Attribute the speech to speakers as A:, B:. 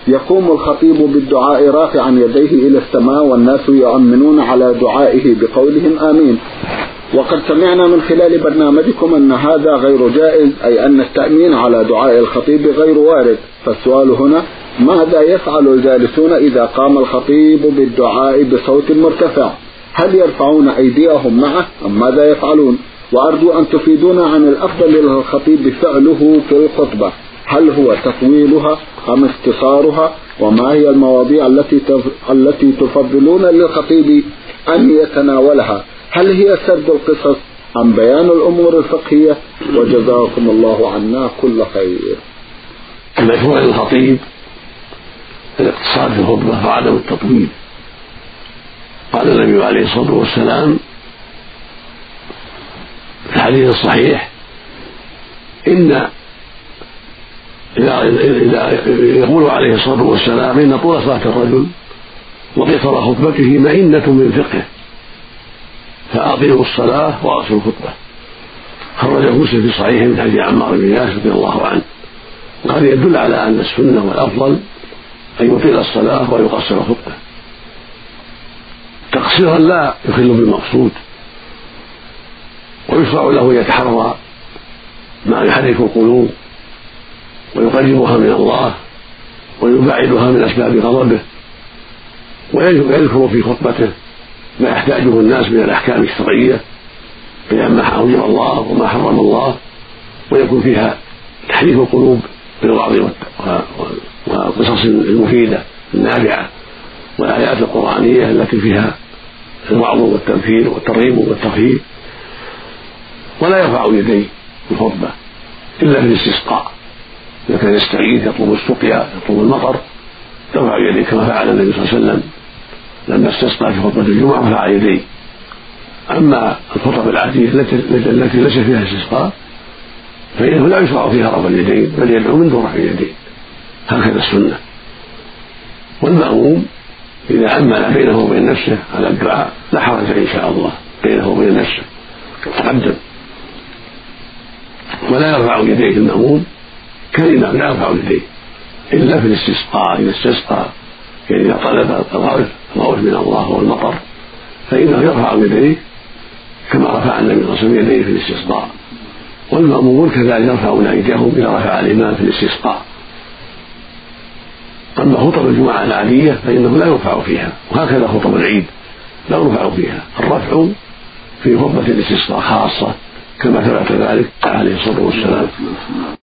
A: يقوم الخطيب بالدعاء رافعا يديه إلى السماء والناس يؤمنون على دعائه بقولهم آمين. وقد سمعنا من خلال برنامجكم أن هذا غير جائز، أي أن التأمين على دعاء الخطيب غير وارد. فالسؤال هنا: ماذا يفعل الجالسون إذا قام الخطيب بالدعاء بصوت مرتفع؟ هل يرفعون أيديهم معه أم ماذا يفعلون؟ وأرجو أن تفيدونا عن الأفضل للخطيب فعله في الخطبة، هل هو تطويلها أم اختصارها؟ وما هي المواضيع التي تفضلون للخطيب أن يتناولها؟ هل هي سرد القصص أم بيان الأمور الفقهية؟ وجزاكم الله عنا كل خير.
B: المشروع للخطيب الاقتصاد في الخطبة وعدم التطويل. قال النبي عليه الصلاة والسلام في الحديث الصحيح: إن إذا يقول عليه الصلاة والسلام: إن طول صلاة الرجل وقصر خطبته مئنة من فقهه، فأطيلوا الصلاة وأقصروا الخطبة. خرج مسلم في صحيحه من حديث عمار بن ياسر رضي الله عنه. وهذا يدل على أن السنة والأفضل أن يطيل الصلاة ويقصر الخطبة تقصيرا لا يخل بالمقصود، ويشرع له يتحرى ما يحرك القلوب ويقربها من الله ويبعدها من أسباب غضبه، ويذكر في خطبته ما يحتاجه الناس من الأحكام الشرعية بيان ما حرم الله وما حرم الله، ويكون فيها تحريك القلوب بالوعظ والقصص المفيدة النافعة والآيات القرآنية التي فيها الوعظ والتنفير والترغيب والترهيب. ولا يرفع يديه في الخطبة إلا في الاستسقاء، إذا كان يستغيث يطلب السقيا يطلب المطر يرفع يديه كما فعل النبي صلى الله عليه وسلم لما استسقى في خطبة الجمعة رفع يديه. أما الخطب العادية التي ليس فيها استسقاء فإنه لا يشرع فيها رفع اليدين، بل يدعو من دون رفع اليدين، هكذا السنة. والمأموم إذا أمن بينه وبين نفسه على الدعاء لا حرج إن شاء الله بينه وبين نفسه تقدم، ولا يرفع يديه المأموم كالإمام، لا يرفع يديه إلا في الاستسقاء. إذا استسقى يعني إذا طلب الغوث من الله والمطر فإنه يرفع يديه كما رفع النبي صلى الله عليه وسلم يديه في الاستسقاء، والمأمومون كذلك يرفعون أيديهم إذا رفع الإمام في الاستسقاء. أما خطب الجمعة العادية فإنه لا يرفع فيها، وهكذا خطب العيد لا يرفع فيها، الرفع في خطبة الاستسقاء خاصة كما ثبت ذلك عليه الصلاة والسلام.